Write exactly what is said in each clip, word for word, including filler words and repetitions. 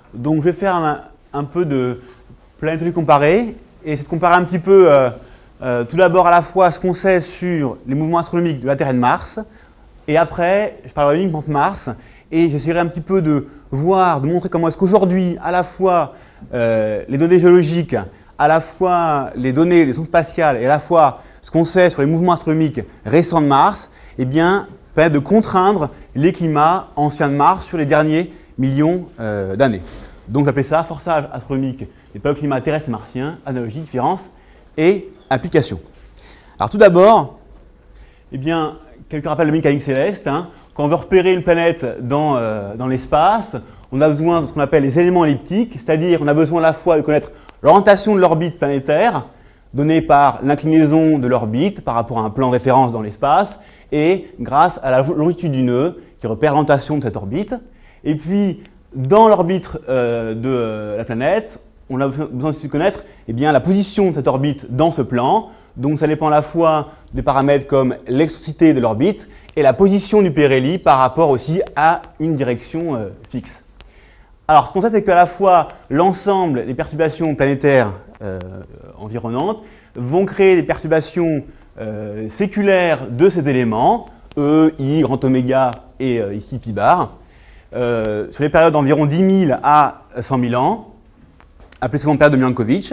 Donc je vais faire un, un peu de planétologie comparée et essayer de comparer un petit peu euh, euh, tout d'abord à la fois ce qu'on sait sur les mouvements astronomiques de la Terre et de Mars, et après je parlerai uniquement de Mars et j'essaierai un petit peu de voir, de montrer comment est-ce qu'aujourd'hui à la fois euh, les données géologiques, à la fois les données des sondes spatiales et à la fois ce qu'on sait sur les mouvements astronomiques récents de Mars, eh bien, permet de contraindre les climats anciens de Mars sur les derniers millions euh, d'années. Donc j'appelle ça forçage astronomique des paléoclimats terrestres et martiens, analogie, différence et application. Alors tout d'abord, eh bien, quelques rappels de mécanique céleste. Hein. Quand on veut repérer une planète dans, euh, dans l'espace, on a besoin de ce qu'on appelle les éléments elliptiques, c'est-à-dire on a besoin à la fois de connaître l'orientation de l'orbite planétaire, donnée par l'inclinaison de l'orbite par rapport à un plan de référence dans l'espace, et grâce à la longitude du nœud, qui repère l'orientation de cette orbite. Et puis, dans l'orbite euh, de euh, la planète, on a besoin aussi de connaître eh bien, la position de cette orbite dans ce plan. Donc ça dépend à la fois des paramètres comme l'excentricité de l'orbite et la position du périhélie par rapport aussi à une direction euh, fixe. Alors ce qu'on sait, c'est qu'à la fois l'ensemble des perturbations planétaires euh, environnantes vont créer des perturbations euh, séculaires de ces éléments, E, I, grand oméga et euh, ici pi bar, euh, sur les périodes d'environ dix mille à cent mille ans, appelées souvent période de Milankovitch,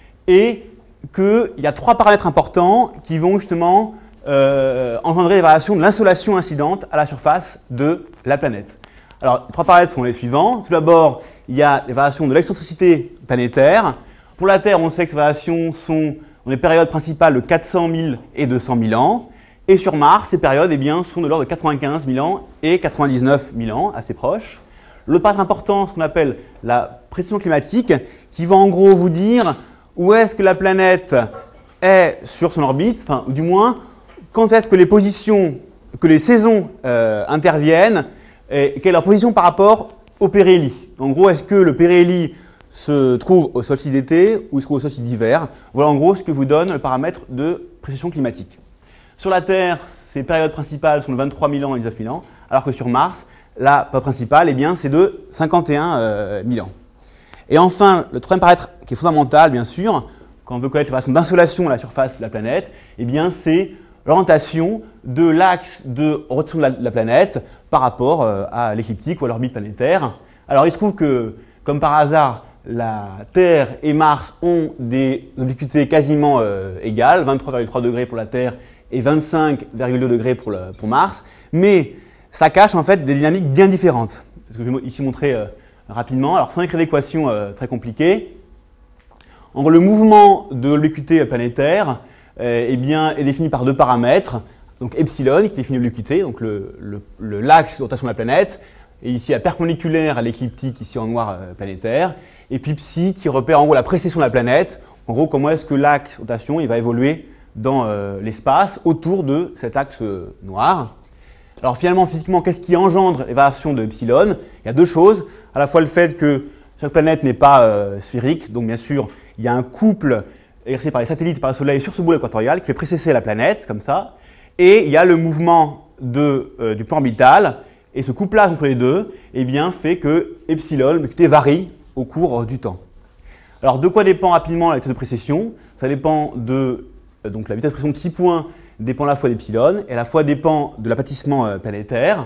et qu'il y a trois paramètres importants qui vont justement euh, engendrer des variations de l'insolation incidente à la surface de la planète. Alors, les trois paramètres sont les suivants. Tout d'abord, il y a les variations de l'excentricité planétaire. Pour la Terre, on sait que ces variations sont dans les périodes principales de quatre cent mille et deux cent mille ans. Et sur Mars, ces périodes eh bien, sont de l'ordre de quatre-vingt-quinze mille ans et quatre-vingt-dix-neuf mille ans, assez proches. Le paramètre important, ce qu'on appelle la pression climatique, qui va en gros vous dire où est-ce que la planète est sur son orbite, enfin, ou du moins, quand est-ce que les positions, que les saisons euh, interviennent, et quelle est leur position par rapport au périhélie. En gros, est-ce que le périhélie se trouve au solstice d'été ou se trouve au solstice d'hiver? Voilà en gros ce que vous donne le paramètre de pression climatique. Sur la Terre, ces périodes principales sont de vingt-trois mille ans et dix-neuf mille ans, alors que sur Mars, la période principale, eh bien, c'est de cinquante et un mille ans. Et enfin, le troisième paramètre qui est fondamental, bien sûr, quand on veut connaître les variations d'insolation à la surface de la planète, eh bien, c'est l'orientation de l'axe de rotation de la, de la planète par rapport euh, à l'écliptique ou à l'orbite planétaire. Alors, il se trouve que, comme par hasard, la Terre et Mars ont des obliquités quasiment euh, égales, vingt-trois virgule trois degrés pour la Terre et vingt-cinq virgule deux degrés pour, le, pour Mars, mais ça cache en fait des dynamiques bien différentes. Ce que je vais ici montrer euh, rapidement. Alors, sans écrire d'équation euh, très compliquée, en gros, le mouvement de l'obliquité planétaire euh, eh bien, est défini par deux paramètres. Donc, epsilon, qui définit l'obliquité, donc le, le, le, l'axe de rotation de la planète, et ici la perpendiculaire à l'écliptique, ici en noir euh, planétaire, et puis psi, qui repère en gros la précession de la planète. En gros, comment est-ce que l'axe de rotation il va évoluer dans euh, l'espace autour de cet axe euh, noir. Alors finalement, physiquement, qu'est-ce qui engendre les variations de epsilon? Il y a deux choses. À la fois le fait que chaque planète n'est pas euh, sphérique, donc bien sûr, il y a un couple exercé par les satellites et par le Soleil sur ce bout équatorial qui fait précesser la planète, comme ça. Et il y a le mouvement de, euh, du plan orbital, et ce couplage entre les deux eh bien, fait que epsilon, l'obliquité, varie au cours du temps. Alors de quoi dépend rapidement la vitesse de précession? Ça dépend de euh, donc, la vitesse de précession de six points dépend à la fois d'epsilon et à la fois dépend de l'aplatissement euh, planétaire.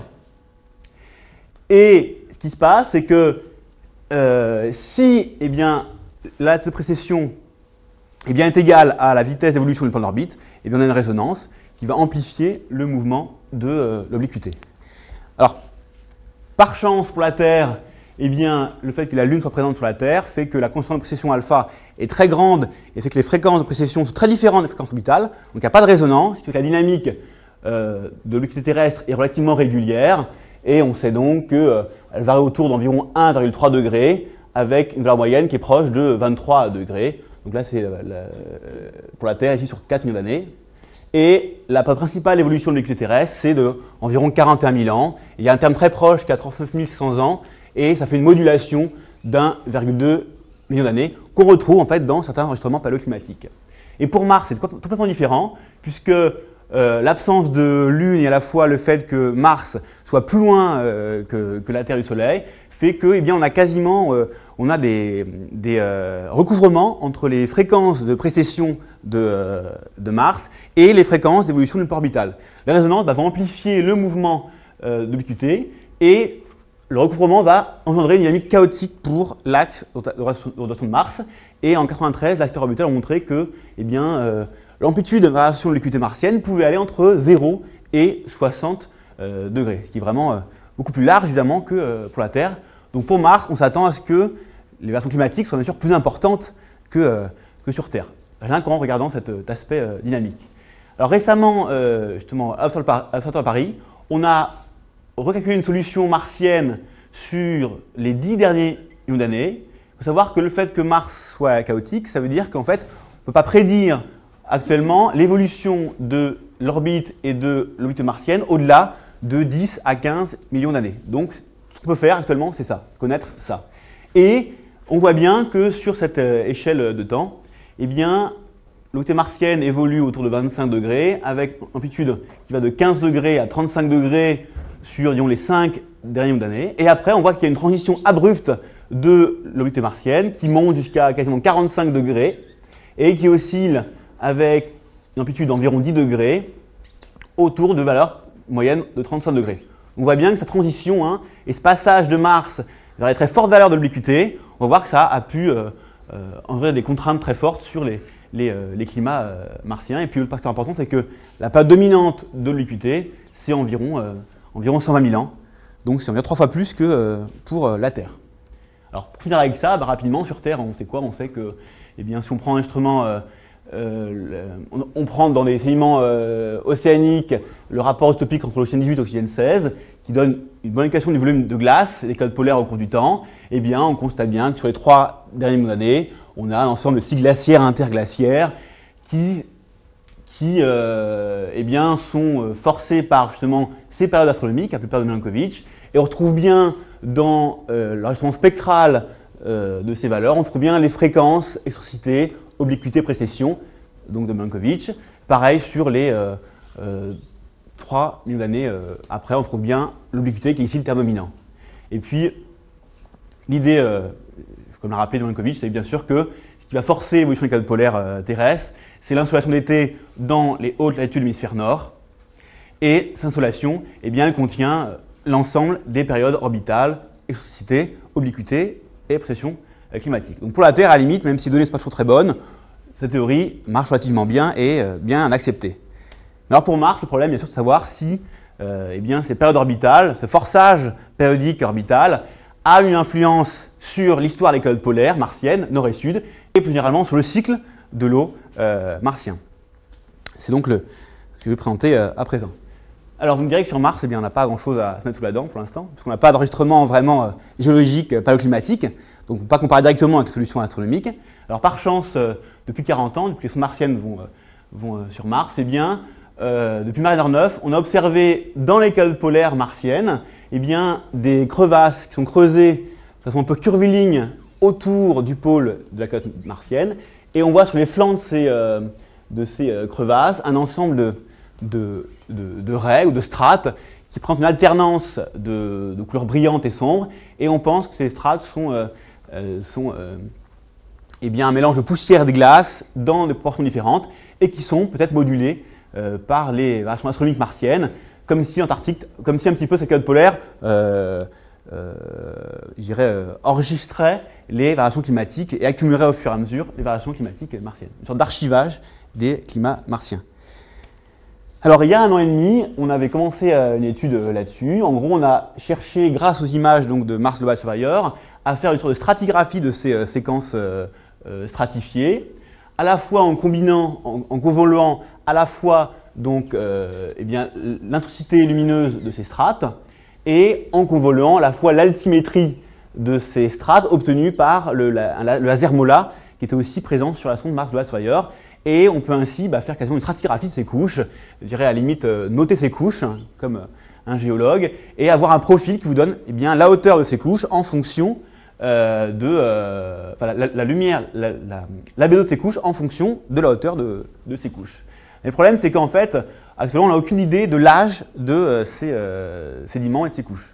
Et ce qui se passe, c'est que euh, si eh bien, la vitesse de précession eh bien, est égale à la vitesse d'évolution du plan d'orbite, eh bien, on a une résonance qui va amplifier le mouvement de euh, l'obliquité. Alors, par chance pour la Terre, eh bien, le fait que la Lune soit présente sur la Terre fait que la constante de précession alpha est très grande et fait que les fréquences de précession sont très différentes des fréquences orbitales. Donc, il n'y a pas de résonance, ce qui fait que la dynamique euh, de l'obliquité terrestre est relativement régulière et on sait donc qu'elle euh, varie autour d'environ un virgule trois degrés avec une valeur moyenne qui est proche de vingt-trois degrés. Donc là, c'est pour la Terre ici sur quatre millions d'années. Et la principale évolution de l'obliquité terrestre, c'est d'environ quarante et un mille ans. Il y a un terme très proche qui a trente-neuf mille six cents ans. Et ça fait une modulation d'un virgule deux million d'années qu'on retrouve en fait dans certains enregistrements paléoclimatiques. Et pour Mars, c'est complètement différent, puisque euh, l'absence de Lune et à la fois le fait que Mars soit plus loin euh, que, que la Terre et le Soleil fait que, eh bien, on a quasiment euh, on a des, des euh, recouvrements entre les fréquences de précession de, euh, de Mars et les fréquences d'évolution du pôle orbital. La résonance bah, va amplifier le mouvement euh, d'ubiquité et le recouvrement va engendrer une dynamique chaotique pour l'axe de rotation de Mars. Et en mille neuf cent quatre-vingt-treize, les acteurs orbitaux ont montré que eh bien, euh, l'amplitude de variation de l'ubiquité martienne pouvait aller entre zéro et soixante euh, degrés, ce qui est vraiment euh, beaucoup plus large évidemment que euh, pour la Terre. Donc pour Mars, on s'attend à ce que les variations climatiques soient bien sûr plus importantes que, euh, que sur Terre, rien qu'en regardant cet, cet aspect euh, dynamique. Alors récemment, euh, justement, à Observatoire Paris, on a recalculer une solution martienne sur les dix derniers millions d'années. Il faut savoir que le fait que Mars soit chaotique, ça veut dire qu'en fait, on ne peut pas prédire actuellement l'évolution de l'orbite et de l'orbite martienne au-delà de dix à quinze millions d'années. Donc, ce qu'on peut faire actuellement, c'est ça, connaître ça. Et on voit bien que sur cette échelle de temps, eh bien, l'orbite martienne évolue autour de vingt-cinq degrés, avec une amplitude qui va de quinze degrés à trente-cinq degrés sur disons, les cinq derniers millions d'années. Et après, on voit qu'il y a une transition abrupte de l'orbite martienne qui monte jusqu'à quasiment quarante-cinq degrés et qui oscille avec une amplitude d'environ dix degrés autour de valeurs moyennes de trente-cinq degrés. On voit bien que cette transition hein, et ce passage de Mars vers les très fortes valeurs de l'ubiquité, on va voir que ça a pu euh, euh, engendrer des contraintes très fortes sur les, les, euh, les climats euh, martiens. Et puis le facteur important, c'est que la période dominante de l'ubiquité, c'est environ euh, environ cent vingt mille ans, donc c'est environ trois fois plus que euh, pour euh, la Terre. Alors pour finir avec ça, bah, rapidement sur Terre, on sait quoi? On sait que eh bien, si on prend un instrument, euh, euh, on, on prend dans des sédiments euh, océaniques le rapport isotopique entre l'oxygène dix-huit et l'oxygène seize, qui donne une bonne indication du volume de glace et des calottes polaires au cours du temps, eh bien on constate bien que sur les trois dernières millions d'années, on a un ensemble de cycles glaciaires interglaciaires qui qui euh, eh bien, sont forcés par justement ces périodes astronomiques, la plupart de Milankovitch, et on retrouve bien dans euh, l'enregistrement spectral euh, de ces valeurs, on trouve bien les fréquences, excentricité, obliquité, précession, donc de Milankovitch. Pareil sur les euh, euh, trois millions d'années euh, après, on trouve bien l'obliquité qui est ici le terme dominant. Et puis, l'idée, euh, comme l'a rappelé Milankovitch, c'est bien sûr que ce qui va forcer l'évolution des calottes polaires euh, terrestres, c'est l'insolation d'été dans les hautes latitudes de l'hémisphère nord. Et cette insolation, eh bien, elle contient l'ensemble des périodes orbitales, excentricité, obliquité et précession climatique. Donc pour la Terre, à la limite, même si les données ne sont pas toujours très bonnes, cette théorie marche relativement bien et euh, bien acceptée. Alors pour Mars, le problème, bien sûr, c'est de savoir si euh, eh bien, ces périodes orbitales, ce forçage périodique orbital, a une influence sur l'histoire des calottes polaires martiennes, nord et sud, et plus généralement sur le cycle de l'eau euh, martien. C'est donc le ce que je vais présenter euh, à présent. Alors vous me direz que sur Mars, eh bien, on n'a pas grand-chose à se mettre sous la dent pour l'instant, parce qu'on n'a pas d'enregistrement vraiment euh, géologique, euh, paléoclimatique, donc on ne peut pas comparer directement avec les solutions astronomiques. Alors par chance, euh, depuis quarante ans, depuis que les sondes martiennes vont, euh, vont euh, sur Mars, eh bien, euh, depuis Mariner neuf, on a observé dans les calottes polaires martiennes eh bien, des crevasses qui sont creusées de façon un peu curviligne autour du pôle de la calotte martienne, et on voit sur les flancs de ces, euh, de ces euh, crevasses un ensemble de, de, de, de raies ou de strates qui présentent une alternance de, de couleurs brillantes et sombres, et on pense que ces strates sont, euh, euh, sont euh, eh bien, un mélange de poussière et de glace dans des proportions différentes et qui sont peut-être modulées euh, par les variations astronomiques martiennes, comme si l'Antarctique, comme si un petit peu cette calotte polaire euh, euh, je dirais, euh, enregistrait les variations climatiques et accumulerait au fur et à mesure les variations climatiques martiennes. Une sorte d'archivage des climats martiens. Alors il y a un an et demi, on avait commencé une étude là-dessus. En gros, on a cherché, grâce aux images donc, de Mars Global Surveyor, à faire une sorte de stratigraphie de ces euh, séquences euh, euh, stratifiées, à la fois en combinant, en, en convoluant à la fois donc, euh, eh bien, l'intensité lumineuse de ces strates et en convoluant à la fois l'altimétrie de ces strates obtenues par le, la, le laser MOLA qui était aussi présent sur la sonde Mars Global Surveyor. Et on peut ainsi bah, faire quasiment une stratigraphie de ces couches, je dirais à la limite euh, noter ces couches, hein, comme euh, un géologue, et avoir un profil qui vous donne eh bien, la hauteur de ces couches en fonction euh, de euh, enfin, la, la lumière, la, la, l'albédo de ces couches en fonction de la hauteur de, de ces couches. Mais le problème, c'est qu'en fait, actuellement, on n'a aucune idée de l'âge de euh, ces euh, sédiments et de ces couches.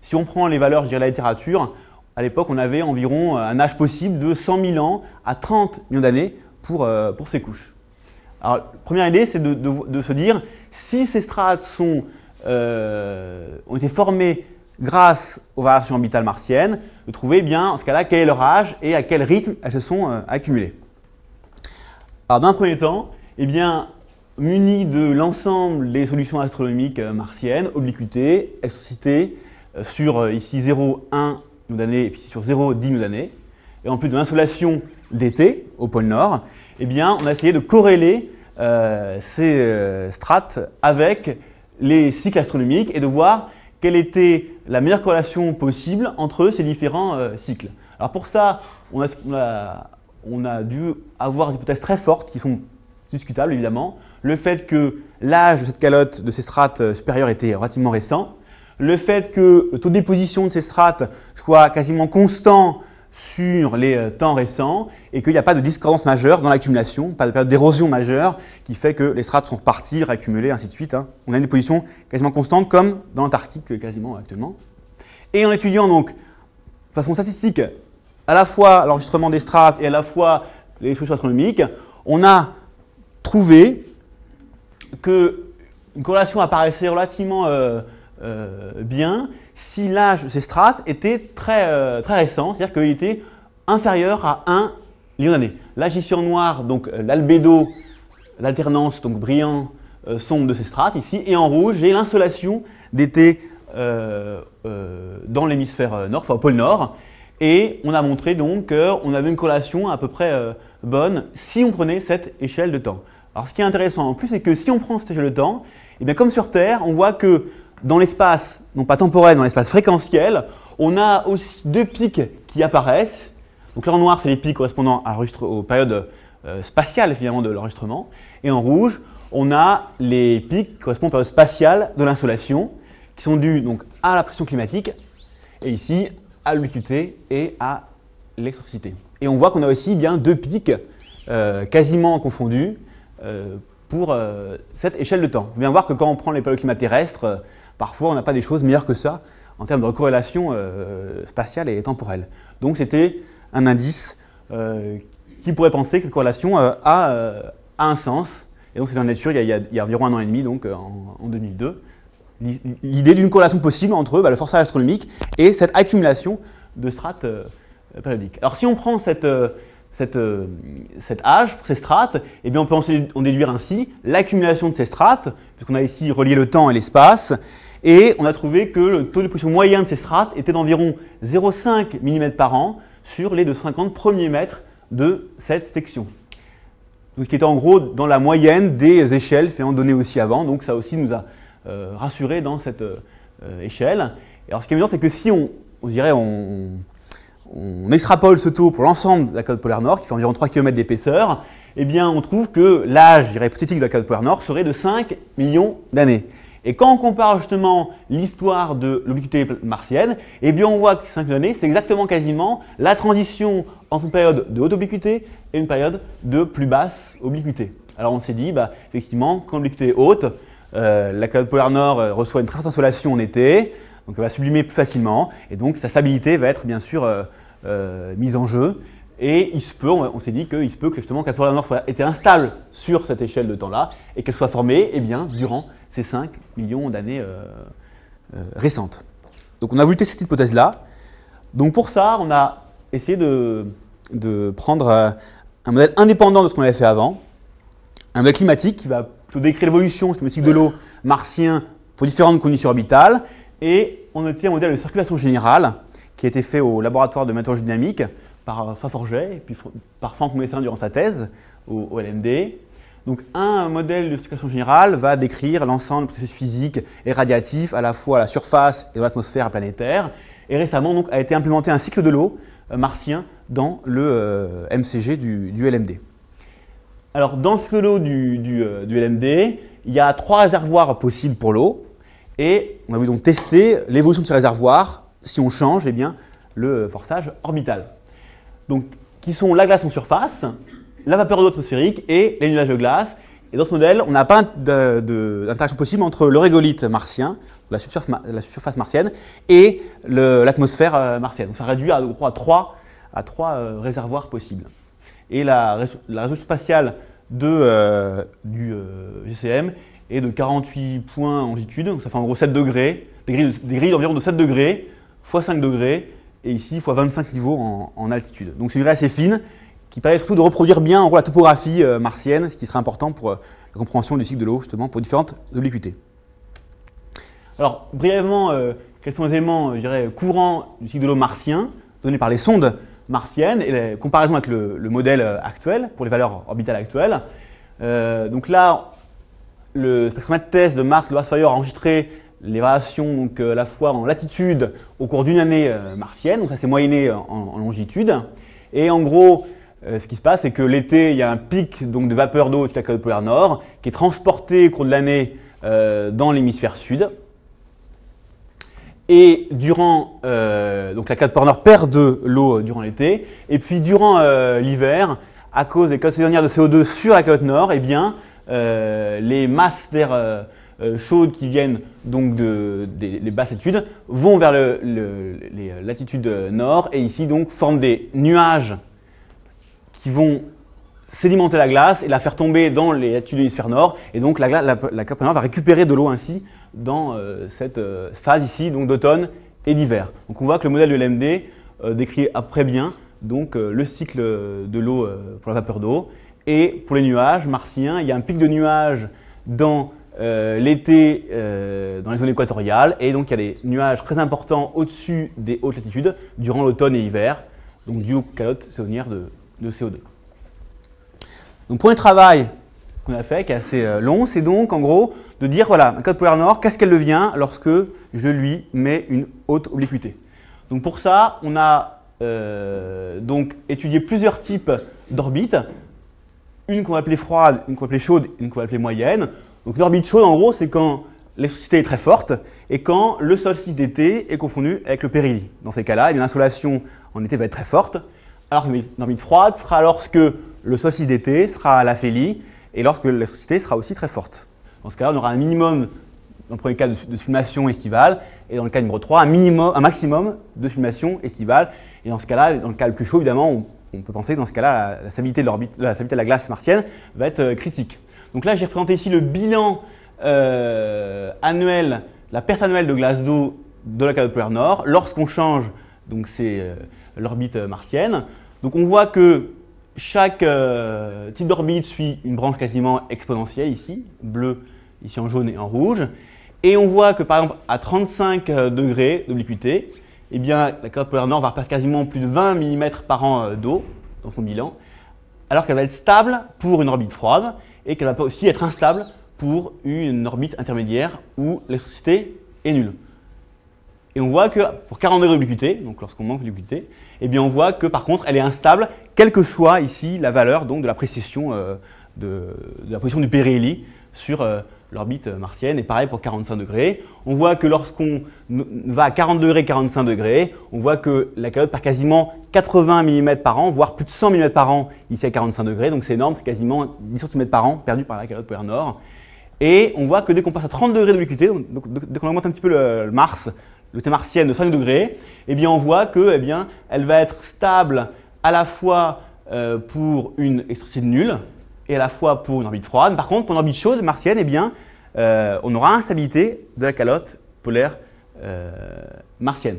Si on prend les valeurs, je dirais, de la littérature, à l'époque, on avait environ un âge possible de cent mille ans à trente millions d'années pour, euh, pour ces couches. Alors, la première idée, c'est de, de, de se dire, si ces strates sont, euh, ont été formées grâce aux variations orbitales martiennes, de trouver eh bien, en ce cas-là, quel est leur âge et à quel rythme elles se sont euh, accumulées. Alors, dans un premier temps, eh bien, munis de l'ensemble des solutions astronomiques euh, martiennes, obliquité, excentricité, euh, sur euh, ici zéro, un million d'années et puis sur zéro, dix millions d'années, et en plus de l'insolation d'été au pôle Nord, eh bien, on a essayé de corréler euh, ces euh, strates avec les cycles astronomiques et de voir quelle était la meilleure corrélation possible entre ces différents euh, cycles. Alors pour ça, on a, on, a, on a dû avoir des hypothèses très fortes qui sont discutables évidemment. Le fait que l'âge de cette calotte, de ces strates supérieures était relativement récent. Le fait que le taux de déposition de ces strates soit quasiment constant sur les euh, temps récents et qu'il n'y a pas de discordance majeure dans l'accumulation, pas de période d'érosion majeure qui fait que les strates sont reparties, réaccumulées, ainsi de suite. Hein. On a une déposition quasiment constante comme dans l'Antarctique quasiment actuellement. Et en étudiant donc de façon statistique à la fois l'enregistrement des strates et à la fois les solutions astronomiques, on a trouvé qu'une corrélation apparaissait relativement euh, euh, bien si l'âge de ces strates était très, euh, très récent, c'est-à-dire qu'il était inférieur à un million d'années. Là, ici en noir, donc l'albédo, l'alternance donc brillant euh, sombre de ces strates ici, et en rouge, j'ai l'insolation d'été euh, euh, dans l'hémisphère nord, enfin au pôle nord, et on a montré donc qu'on avait une corrélation à peu près euh, bonne si on prenait cette échelle de temps. Alors ce qui est intéressant en plus, c'est que si on prend cette échelle de temps, et bien comme sur Terre, on voit que dans l'espace, non pas temporel, dans l'espace fréquentiel, on a aussi deux pics qui apparaissent. Donc là en noir, c'est les pics correspondant à aux périodes euh, spatiales finalement de l'enregistrement. Et en rouge, on a les pics qui correspondent aux périodes spatiales de l'insolation, qui sont dus donc à la pression climatique, et ici à l'ubiquité et à l'excentricité. Et on voit qu'on a aussi bien deux pics euh, quasiment confondus euh, pour euh, cette échelle de temps. Il faut bien voir que quand on prend les paléoclimats terrestres, euh, parfois on n'a pas des choses meilleures que ça en termes de corrélation euh, spatiale et temporelle. Donc c'était un indice euh, qui pourrait penser que cette corrélation euh, a, euh, a un sens. Et donc c'est dans la nature il y, a, il, y a, il y a environ un an et demi, donc en, en deux mille deux, l'idée d'une corrélation possible entre bah, le forçage astronomique et cette accumulation de strates euh, périodiques. Alors si on prend cette, euh, cette, euh, cet âge pour ces strates, eh bien on peut en déduire ainsi l'accumulation de ces strates, puisqu'on a ici relié le temps et l'espace, et on a trouvé que le taux de déposition moyen de ces strates était d'environ zéro virgule cinq millimètres par an sur les deux cent cinquante premiers mètres de cette section. Donc, ce qui était en gros dans la moyenne des échelles finalement données aussi avant, donc ça aussi nous a euh, rassurés dans cette euh, échelle. Et alors ce qui est évident, c'est que si on, on dirait on, on extrapole ce taux pour l'ensemble de la calotte polaire nord, qui fait environ trois kilomètres d'épaisseur, eh bien on trouve que l'âge, je dirais, hypothétique de la calotte polaire nord serait de cinq millions d'années. Et quand on compare justement l'histoire de l'obliquité martienne, eh bien on voit que cinq millions d'années, c'est exactement quasiment la transition entre une période de haute obliquité et une période de plus basse obliquité. Alors on s'est dit, bah, effectivement, quand l'obliquité est haute, euh, la calotte polaire nord euh, reçoit une très forte insolation en été, donc elle va sublimer plus facilement, et donc sa stabilité va être bien sûr euh, euh, mise en jeu. Et il se peut, on, on s'est dit qu'il se peut que justement la calotte polaire nord soit été instable sur cette échelle de temps-là, et qu'elle soit formée eh bien, durant ces cinq millions d'années euh, euh, récentes. Donc on a voulu tester cette hypothèse-là. Donc pour ça, on a essayé de, de prendre euh, un modèle indépendant de ce qu'on avait fait avant, un modèle climatique qui va plutôt décrire l'évolution climatique de l'eau martien pour différentes conditions orbitales, et on a un modèle de circulation générale qui a été fait au laboratoire de météorologie dynamique par Faforget et puis par Franck Messin durant sa thèse au, au L M D. Donc un modèle de circulation générale va décrire l'ensemble des processus physiques et radiatifs à la fois à la surface et dans l'atmosphère planétaire. Et récemment donc, a été implémenté un cycle de l'eau euh, martien dans le euh, M C G du, du L M D. Alors dans le cycle de l'eau du, du, euh, du L M D, il y a trois réservoirs possibles pour l'eau. Et on a voulu donc tester l'évolution de ces réservoirs si on change eh bien, le forçage orbital. Donc qui sont la glace en surface, la vapeur d'eau atmosphérique et les nuages de glace. Et dans ce modèle, on n'a pas d'interaction possible entre le régolithe martien, la surface, la surface martienne, et l'atmosphère euh, martienne. Donc ça réduit à, à trois, à trois euh, réservoirs possibles. Et la, la résolution spatiale de, euh, du euh, G C M est de quarante-huit points en longitude, donc ça fait en gros sept degrés, des grilles, des grilles d'environ de sept degrés, fois cinq degrés, et ici fois vingt-cinq niveaux en, en altitude. Donc c'est une grille assez fine, qui permet surtout de reproduire bien en gros la topographie euh, martienne, ce qui serait important pour euh, la compréhension du cycle de l'eau, justement, pour différentes obliquités. Alors, brièvement, euh, quels sont les éléments, je dirais, courants du cycle de l'eau martien, donnés par les sondes martiennes, et la comparaison avec le, le modèle actuel, pour les valeurs orbitales actuelles. Euh, donc là, le spectromètre TESS de Mars Global a enregistré les variations donc, à la fois en latitude au cours d'une année euh, martienne, donc ça s'est moyenné en, en longitude. Et en gros, euh, ce qui se passe, c'est que l'été, il y a un pic donc, de vapeur d'eau sur la calotte polaire nord qui est transporté au cours de l'année euh, dans l'hémisphère sud. Et durant, euh, donc la calotte polaire nord perd de l'eau durant l'été. Et puis durant euh, l'hiver, à cause des calottes saisonnières de C O deux sur la calotte nord, eh bien, euh, les masses d'air euh, chaudes qui viennent donc de, des, des basses latitudes vont vers le, le, les latitudes nord et ici donc forment des nuages qui vont sédimenter la glace et la faire tomber dans les latitudes de l'hémisphère nord. Et donc la, la, la calotte polaire nord va récupérer de l'eau ainsi dans euh, cette euh, phase ici donc d'automne et d'hiver. Donc on voit que le modèle de l'L M D euh, décrit à peu près bien donc, euh, le cycle de l'eau euh, pour la vapeur d'eau. Et pour les nuages martiens, il y a un pic de nuages dans euh, l'été euh, dans les zones équatoriales et donc il y a des nuages très importants au-dessus des hautes latitudes durant l'automne et l'hiver, donc dû aux calottes saisonnières de, de C O deux. Donc pour un travail qu'on a fait, qui est assez euh, long, c'est donc en gros de dire voilà, la calotte polaire nord, qu'est-ce qu'elle devient lorsque je lui mets une haute obliquité. Donc pour ça, on a euh, donc étudié plusieurs types d'orbites, une qu'on va appeler froide, une qu'on va appeler chaude, une qu'on va appeler moyenne. Donc l'orbite chaude, en gros, c'est quand l'électricité est très forte et quand le solstice d'été est confondu avec le périhélie. Dans ces cas-là, l'insolation en été va être très forte, alors que l'orbite froide sera lorsque le solstice d'été sera à l'aphélie et lorsque l'électricité sera aussi très forte. Dans ce cas-là, on aura un minimum, dans le premier cas, de, de sublimation estivale, et dans le cas numéro trois, un, minimum, un maximum de sublimation estivale. Et dans ce cas-là, dans le cas le plus chaud, évidemment, on, on peut penser que dans ce cas-là, la, la stabilité de l'orbite, la stabilité de la glace martienne va être euh, critique. Donc là, j'ai représenté ici le bilan euh, annuel, la perte annuelle de glace d'eau de la calotte polaire nord lorsqu'on change, donc c'est euh, l'orbite martienne. Donc on voit que chaque euh, type d'orbite suit une branche quasiment exponentielle ici, bleu ici en jaune et en rouge. Et on voit que par exemple à trente-cinq degrés d'obliquité, eh bien, la calotte polaire nord va perdre quasiment plus de vingt millimètres par an euh, d'eau dans son bilan, alors qu'elle va être stable pour une orbite froide et qu'elle va aussi être instable pour une orbite intermédiaire où l'électricité est nulle. Et on voit que pour quarante degrés d'obliquité, donc lorsqu'on manque d'obliquité, eh bien on voit que par contre elle est instable, quelle que soit ici la valeur donc, de la précision euh, de, de la position du périhélie sur euh, l'orbite martienne. Et pareil pour quarante-cinq degrés. On voit que lorsqu'on va à quarante degrés, quarante-cinq degrés, on voit que la calotte perd quasiment quatre-vingts millimètres par an, voire plus de cent millimètres par an ici à quarante-cinq degrés. Donc c'est énorme, c'est quasiment dix centimètres par an perdu par la calotte polaire nord. Et on voit que dès qu'on passe à trente degrés d'obliquité, donc dès qu'on augmente un petit peu le, le Mars, le T martienne de cinq degrés, eh bien on voit que, eh bien, elle va être stable à la fois euh, pour une électricité nulle et à la fois pour une orbite froide. Par contre, pour une orbite chaude martienne, eh bien, euh, on aura instabilité de la calotte polaire euh, martienne.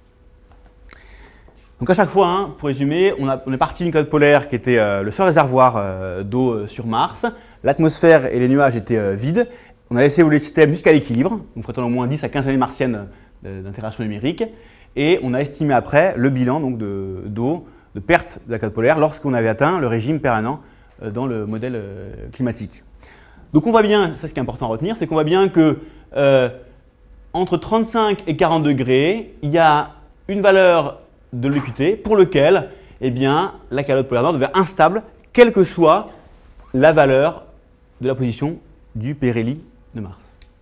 Donc à chaque fois, hein, pour résumer, on, a, on est parti d'une calotte polaire qui était euh, le seul réservoir euh, d'eau euh, sur Mars. L'atmosphère et les nuages étaient euh, vides. On a laissé évoluer le système jusqu'à l'équilibre, donc faut attendre au moins dix à quinze années martiennes d'intégration numérique. Et on a estimé après le bilan donc, de, d'eau, de perte de la calotte polaire lorsqu'on avait atteint le régime permanent euh, dans le modèle euh, climatique. Donc on voit bien, ça ce qui est important à retenir, c'est qu'on voit bien que euh, entre trente-cinq et quarante degrés, il y a une valeur de l'obliquité pour lequel eh bien, la calotte polaire nord devient instable, quelle que soit la valeur de la position du périhélie de Mars.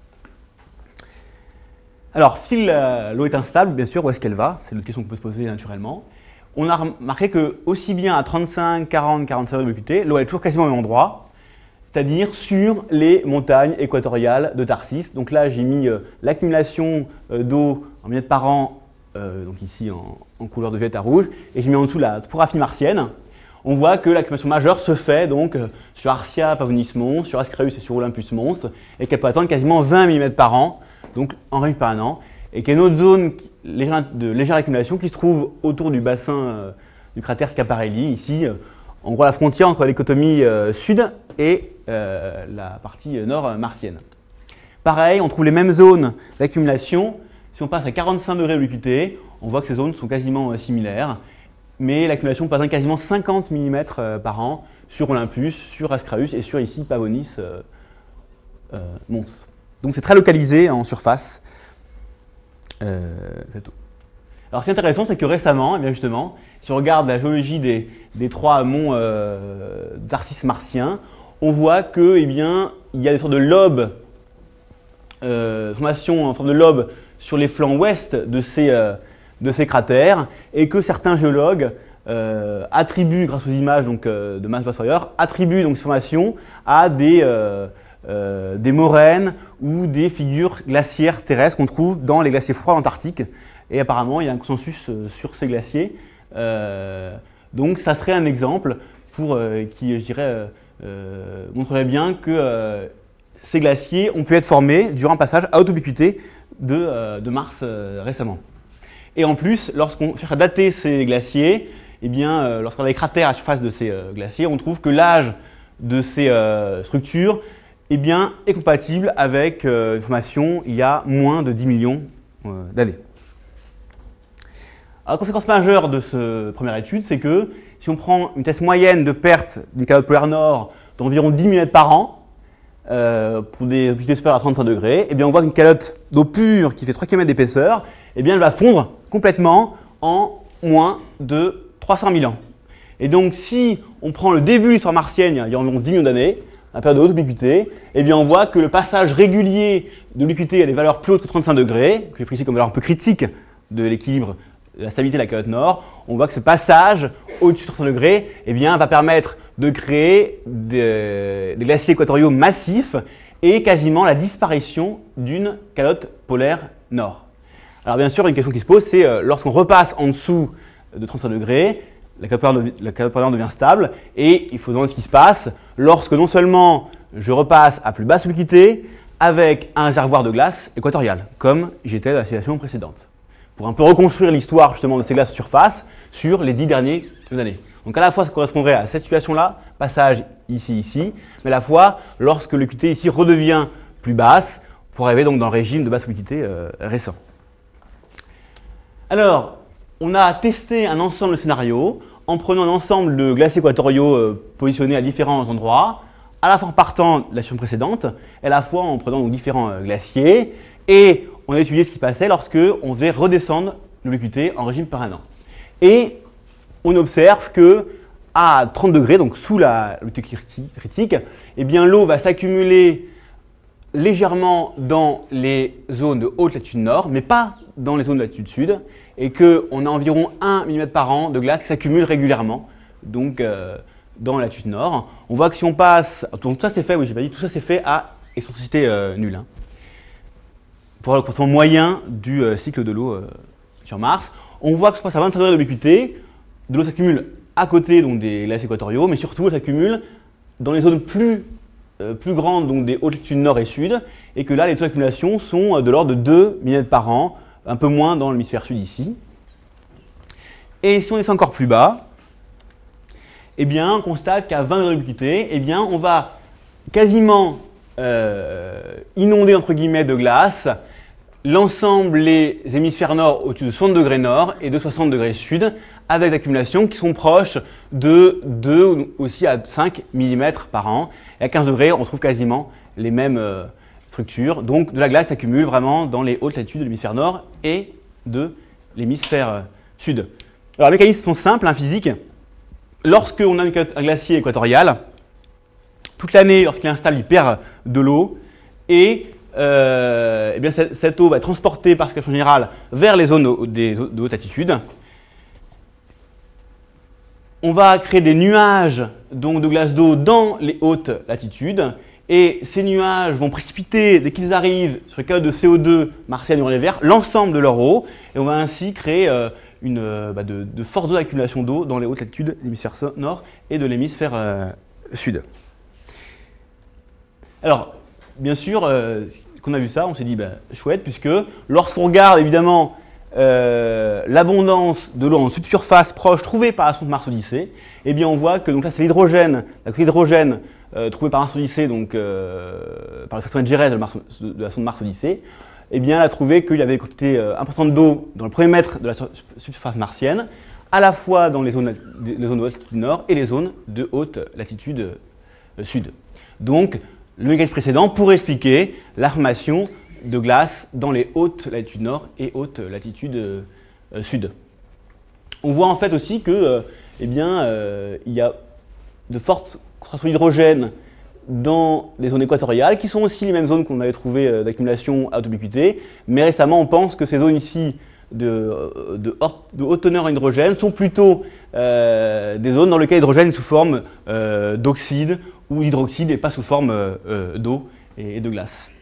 Alors, si l'eau est instable, bien sûr, où est-ce qu'elle va? C'est une question qu'on peut se poser naturellement. On a remarqué que aussi bien à trente-cinq, quarante, quarante-cinq degrés d'obliquité, l'eau est toujours quasiment au même endroit. c'est-à-dire sur les montagnes équatoriales de Tharsis. Donc là, j'ai mis euh, l'accumulation euh, d'eau en millimètres par an, euh, donc ici en, en couleur de violette à rouge, et j'ai mis en dessous la topographie martienne. On voit que l'accumulation majeure se fait donc euh, sur Arcia Pavonis Mons, sur Ascraeus et sur Olympus Mons, et qu'elle peut atteindre quasiment vingt millimètres par an, donc en règle par un an, et qu'il y a une autre zone de légère accumulation qui se trouve autour du bassin euh, du cratère Schiaparelli, ici, euh, en gros la frontière entre l'écotomie euh, sud et euh, la partie nord euh, martienne. Pareil, on trouve les mêmes zones d'accumulation. Si on passe à quarante-cinq degrés de l'U Q T, on voit que ces zones sont quasiment euh, similaires, mais l'accumulation peut atteindre quasiment cinquante millimètres euh, par an sur Olympus, sur Ascraeus et sur ici Pavonis euh, euh, Mons. Donc c'est très localisé en surface. Euh, cette eau. Alors ce qui est intéressant, c'est que récemment, eh bien justement, si on regarde la géologie des, des trois monts euh, Tharsis martiens, on voit que, eh bien, il y a des sortes de lobes, euh, formations en forme de lobes sur les flancs ouest de ces, euh, de ces cratères, et que certains géologues euh, attribuent, grâce aux images donc, euh, de Max Sawyer, attribuent donc ces formations à des, euh, euh, des moraines ou des figures glaciaires terrestres qu'on trouve dans les glaciers froids antarctiques. Et apparemment, il y a un consensus euh, sur ces glaciers. Euh, donc, ça serait un exemple pour, euh, qui, je dirais, euh, montrerait bien que euh, ces glaciers ont pu être formés durant un passage à haute ubiquité de, euh, de Mars euh, récemment. Et en plus, lorsqu'on cherche à dater ces glaciers, eh bien, euh, lorsqu'on a des cratères à la surface de ces euh, glaciers, on trouve que l'âge de ces euh, structures eh bien, est compatible avec euh, une formation il y a moins de dix millions euh, d'années. Alors, la conséquence majeure de cette première étude, c'est que si on prend une vitesse moyenne de perte d'une calotte polaire nord d'environ dix millimètres par an, euh, pour des amplitudes supérieures à trente-cinq degrés, eh bien, on voit qu'une calotte d'eau pure qui fait trois kilomètres d'épaisseur, eh bien, elle va fondre complètement en moins de trois cent mille ans. Et donc, si on prend le début de l'histoire martienne, il y a environ dix millions d'années, la période de haute ubiquité, eh bien, on voit que le passage régulier de l'ubiquité à des valeurs plus hautes que trente-cinq degrés, que j'ai pris ici comme valeur un peu critique de l'équilibre de la stabilité de la calotte nord, on voit que ce passage au-dessus de trente-cinq degrés eh bien, va permettre de créer des, des glaciers équatoriaux massifs et quasiment la disparition d'une calotte polaire nord. Alors bien sûr, une question qui se pose, c'est euh, lorsqu'on repasse en dessous de trente-cinq degrés, la calotte polaire, la calotte polaire devient stable et il faut demander ce qui se passe lorsque non seulement je repasse à plus basse ubiquité avec un réservoir de glace équatorial, comme j'étais dans la situation précédente, pour un peu reconstruire l'histoire justement de ces glaces surface sur les dix dernières années. Donc à la fois ça correspondrait à cette situation-là, passage ici, ici, mais à la fois lorsque l'ubiquité ici redevient plus basse, pour arriver donc dans le régime de basse ubiquité euh, récent. Alors, on a testé un ensemble de scénarios en prenant un ensemble de glaciers équatoriaux euh, positionnés à différents endroits, à la fois en partant de la situation précédente, et à la fois en prenant donc, différents euh, glaciers, et on a étudié ce qui se passait lorsque on faisait redescendre l'ubiquité en régime permanent. Et on observe que à trente degrés, donc sous la l'ubiquité critique, eh bien l'eau va s'accumuler légèrement dans les zones de haute latitude nord, mais pas dans les zones de latitude sud, et qu'on a environ un millimètre par an de glace qui s'accumule régulièrement, donc euh, dans la latitude nord. On voit que si on passe, donc tout ça c'est fait, oui j'ai pas dit, tout ça c'est fait à excentricité euh, nulle, hein, pour avoir le comportement moyen du euh, cycle de l'eau euh, sur Mars. On voit que ça passe à vingt-cinq degrés d'ubiquité, de l'eau s'accumule à côté donc, des glaciers équatoriaux, mais surtout elle s'accumule dans les zones plus Euh, plus grandes, donc des hautes latitudes nord et sud, et que là, les taux d'accumulation sont euh, de l'ordre de deux millimètres par an, un peu moins dans l'hémisphère sud ici. Et si on descend encore plus bas, eh bien, on constate qu'à vingt degrés d'humidité, eh bien, on va quasiment euh, inonder entre guillemets de glace l'ensemble des hémisphères nord au-dessus de soixante degrés nord et de soixante degrés sud, avec des accumulations qui sont proches de deux ou aussi à cinq millimètres par an. Et à quinze degrés, on trouve quasiment les mêmes euh, structures. Donc de la glace s'accumule vraiment dans les hautes latitudes de l'hémisphère nord et de l'hémisphère euh, sud. Alors les mécanismes sont simples, hein, physiques. Lorsqu'on a un glacier équatorial, toute l'année, lorsqu'il installe, il perd de l'eau et Euh, eh bien, cette, cette eau va être transportée par circulation générale vers les zones de, de haute altitude. on va créer des nuages donc, de glace d'eau dans les hautes latitudes. Et ces nuages vont précipiter, dès qu'ils arrivent sur les calottes de C O deux martiennes durant l'hiver, l'ensemble de leur eau. Et on va ainsi créer euh, une, euh, bah de, de fortes zones d'accumulation d'eau dans les hautes latitudes de l'hémisphère nord et de l'hémisphère euh, sud. Alors, bien sûr, euh, quand on a vu ça, on s'est dit, bah, chouette, puisque lorsqu'on regarde évidemment euh, l'abondance de l'eau en subsurface proche trouvée par la sonde Mars Odyssée, eh bien on voit que donc là c'est l'hydrogène, la quantité d'hydrogène Euh, trouvé par Mars Odyssée, donc euh, par le facteur G R S de, Mars, de la sonde Mars Odyssée, eh bien, elle a trouvé qu'il y avait une quantité euh, importante d'eau dans le premier mètre de la surface martienne, à la fois dans les zones, les zones de haute latitude nord et les zones de haute latitude euh, sud. Donc, le mécanisme précédent pourrait expliquer la formation de glace dans les hautes latitudes nord et hautes latitudes euh, euh, sud. On voit en fait aussi que, euh, eh bien, euh, il y a de fortes concentration d'hydrogène dans les zones équatoriales, qui sont aussi les mêmes zones qu'on avait trouvées euh, d'accumulation à haute ubiquité, mais récemment on pense que ces zones ici de, de, de haute teneur en hydrogène sont plutôt euh, des zones dans lesquelles l'hydrogène est sous forme euh, d'oxyde ou d'hydroxyde et pas sous forme euh, d'eau et, et de glace.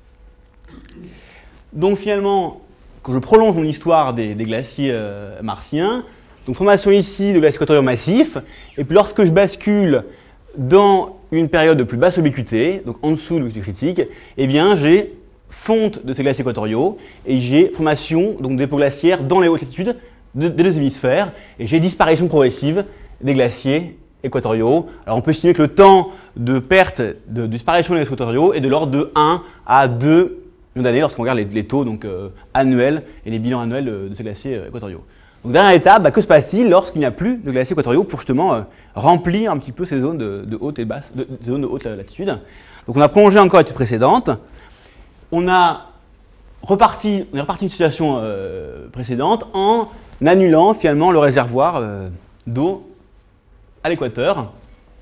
Donc finalement, quand je prolonge mon histoire des, des glaciers euh, martiens, donc formation ici de glaciers équatoriaux massifs, et puis lorsque je bascule dans une période de plus basse ubiquité, donc en dessous de l'ubiquité critique, eh bien j'ai fonte de ces glaciers équatoriaux et j'ai formation donc dépôts glaciaires dans les hautes latitudes de, des deux hémisphères et j'ai disparition progressive des glaciers équatoriaux. Alors on peut estimer que le temps de perte, de, de disparition des glaciers équatoriaux est de l'ordre de un à deux millions d'années lorsqu'on regarde les, les taux donc, euh, annuels et les bilans annuels de, de ces glaciers euh, équatoriaux. Donc, dernière étape, bah, que se passe-t-il lorsqu'il n'y a plus de glaciers équatoriaux pour justement euh, remplir un petit peu ces zones de, de haute et basse, de, de zones de haute latitude. Donc, on a prolongé encore l'étude précédente. On a reparti, on est reparti d'une situation euh, précédente en annulant finalement le réservoir euh, d'eau à l'équateur.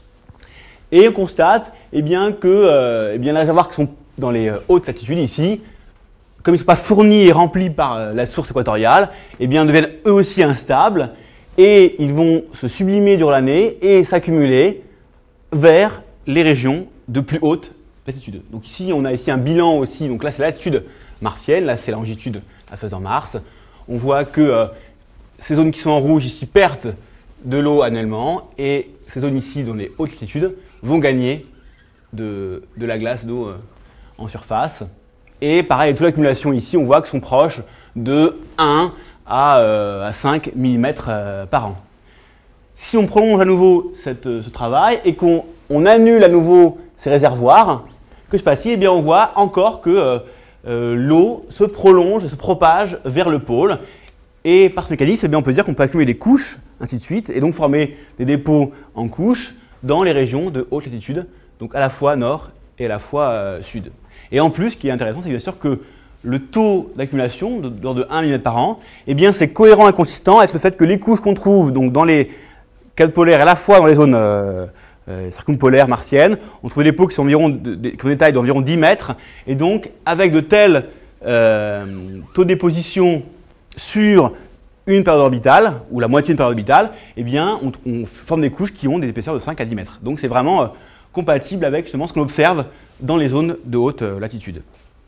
Et on constate eh bien, que euh, eh bien, les réservoirs qui sont dans les euh, hautes latitudes ici, comme ils ne sont pas fournis et remplis par la source équatoriale, eh bien, deviennent eux aussi instables et ils vont se sublimer durant l'année et s'accumuler vers les régions de plus haute latitude. Donc ici, on a ici un bilan aussi, donc là c'est la latitude martienne, là c'est la longitude de la face de Mars. On voit que euh, ces zones qui sont en rouge ici perdent de l'eau annuellement et ces zones ici dans les hautes latitudes vont gagner de, de la glace d'eau euh, en surface. Et pareil, toute l'accumulation ici, on voit qu'elles sont proches de un à, euh, à cinq millimètres euh, par an. Si on prolonge à nouveau cette, ce travail et qu'on on annule à nouveau ces réservoirs, que se passe-t-il? Eh bien, on voit encore que euh, euh, l'eau se prolonge, se propage vers le pôle. Et par ce mécanisme, eh bien, on peut dire qu'on peut accumuler des couches, ainsi de suite, et donc former des dépôts en couches dans les régions de haute latitude, donc à la fois nord et à la fois euh, sud. Et en plus, ce qui est intéressant, c'est bien sûr que le taux d'accumulation, de, de, de un millimètre par an, eh bien, c'est cohérent et consistant avec le fait que les couches qu'on trouve donc, dans les calottes polaires, à la fois dans les zones euh, euh, circumpolaires martiennes, on trouve des dépôts qui sont environ de, de, qui ont des tailles d'environ dix mètres, et donc avec de tels euh, taux de déposition sur une période orbitale, ou la moitié d'une période orbitale, eh bien, on, on forme des couches qui ont des épaisseurs de cinq à dix mètres. Donc c'est vraiment euh, compatible avec justement ce qu'on observe dans les zones de haute euh, latitude.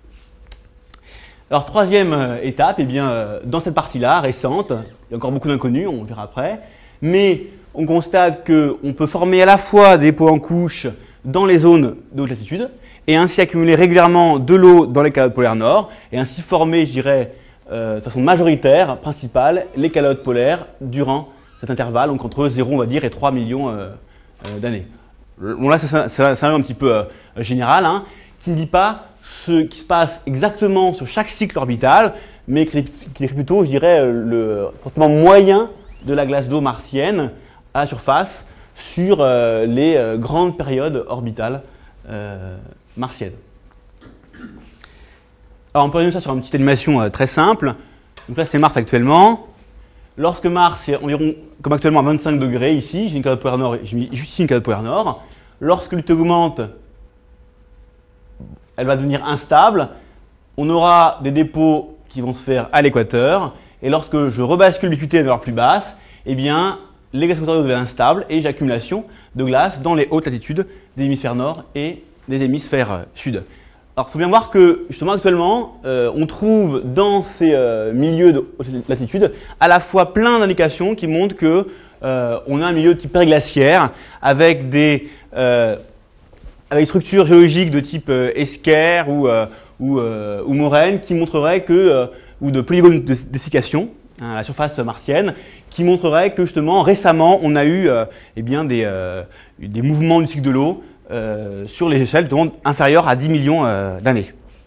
Alors, troisième euh, étape, eh bien, euh, dans cette partie-là, récente, il y a encore beaucoup d'inconnus, on le verra après, mais on constate qu'on peut former à la fois des dépôts en couches dans les zones de haute latitude, et ainsi accumuler régulièrement de l'eau dans les calottes polaires nord, et ainsi former, je dirais, euh, de façon majoritaire, principale, les calottes polaires durant cet intervalle, donc entre zéro, on va dire, et trois millions euh, euh, d'années. Bon, là, c'est un un petit peu euh, général, hein, qui ne dit pas ce qui se passe exactement sur chaque cycle orbital, mais qui décrit plutôt, je dirais, le comportement moyen de la glace d'eau martienne à la surface sur euh, les euh, grandes périodes orbitales euh, martiennes. Alors, on peut résumer ça sur une petite animation euh, très simple. Donc là, c'est Mars actuellement. Lorsque Mars est environ, comme actuellement, à vingt-cinq degrés ici, j'ai une calotte polaire nord, j'ai mis juste ici une calotte polaire nord. Lorsque l'humidité augmente, elle va devenir instable. On aura des dépôts qui vont se faire à l'équateur. Et lorsque je rebascule l'humidité vers plus basse, eh bien, les glaces équatoriales deviennent instables et j'accumulation de glace dans les hautes latitudes des hémisphères nord et des hémisphères euh, sud. Alors, il faut bien voir que, justement, actuellement, euh, on trouve dans ces euh, milieux de haute latitude à la fois plein d'indications qui montrent que euh, on a un milieu de type périglaciaire avec des, euh, avec des structures géologiques de type euh, esquerre ou, euh, ou, euh, ou moraine qui montreraient que, euh, ou de polygones de dessiccation hein, à la surface martienne, qui montreraient que, justement, récemment, on a eu euh, eh bien, des, euh, des mouvements du cycle de l'eau Euh, sur les échelles de monde inférieures à dix millions euh, d'années.